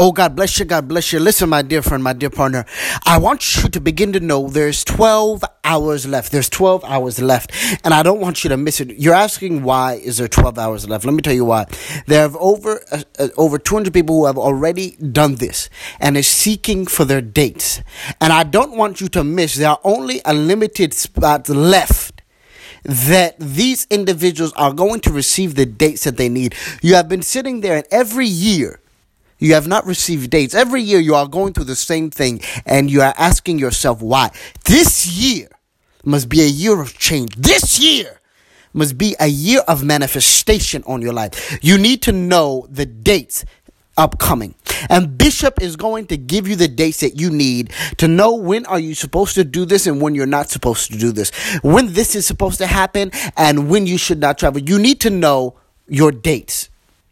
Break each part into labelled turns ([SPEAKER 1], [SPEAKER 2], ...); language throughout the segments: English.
[SPEAKER 1] Oh, God bless you. God bless you. Listen, my dear friend, my dear partner, I want you to begin to know there's 12 hours left. There's 12 hours left, and I don't want you to miss it. You're asking, why is there 12 hours left? Let me tell you why. There have over 200 people who have already done this and is seeking for their dates. And I don't want you to miss. There are only a limited spots left that these individuals are going to receive the dates that they need. You have been sitting there, and every year you have not received dates. Every year you are going through the same thing, and you are asking yourself why. This year must be a year of change. This year must be a year of manifestation on your life. You need to know the dates upcoming. And Bishop is going to give you the dates that you need to know when are you supposed to do this and when you're not supposed to do this. When this is supposed to happen and when you should not travel. You need to know your dates.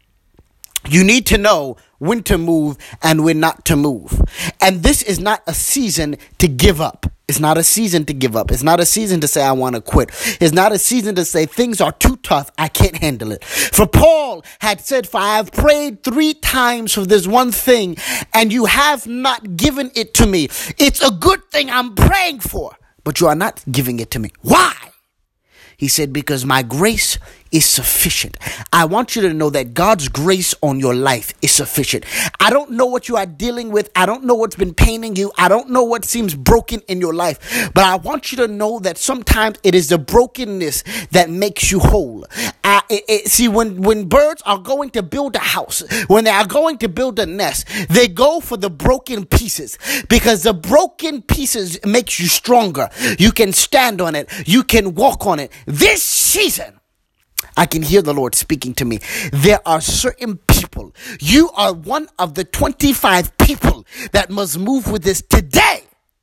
[SPEAKER 1] You need to know when to move and when not to move. And this is not a season to give up. It's not a season to give up. It's not a season to say, I want to quit. It's not a season to say, things are too tough, I can't handle it. For Paul had said, for I have prayed 3 times for this one thing, and you have not given it to me. It's a good thing I'm praying for, but you are not giving it to me. Why? He said, because my grace is sufficient. I want you to know that God's grace on your life is sufficient. I don't know what you are dealing with. I don't know what's been paining you. I don't know what seems broken in your life. But I want you to know that sometimes it is the brokenness that makes you whole. See, when birds are going to build a house, when they are going to build a nest, they go for the broken pieces, because the broken pieces makes you stronger. You can stand on it. You can walk on it. This season, I can hear the Lord speaking to me. There are certain people. You are one of the 25 people that must move with this today.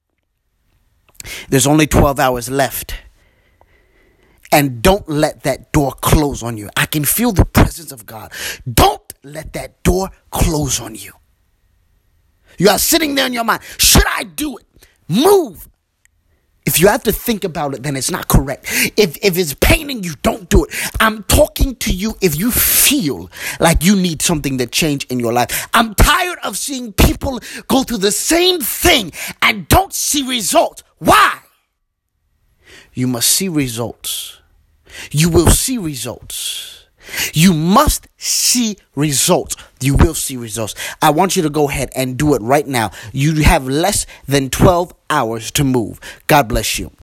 [SPEAKER 1] There's only 12 hours left. And don't let that door close on you. I can feel the presence of God. Don't let that door close on you. You are sitting there in your mind. Should I do it? Move. If you have to think about it, then it's not correct. If it's paining you, don't do it. I'm talking to you if you feel like you need something to change in your life. I'm tired of seeing people go through the same thing and don't see results. Why? You must see results. You will see results. You must see results. You will see results. I want you to go ahead and do it right now. You have less than 12 hours to move. God bless you.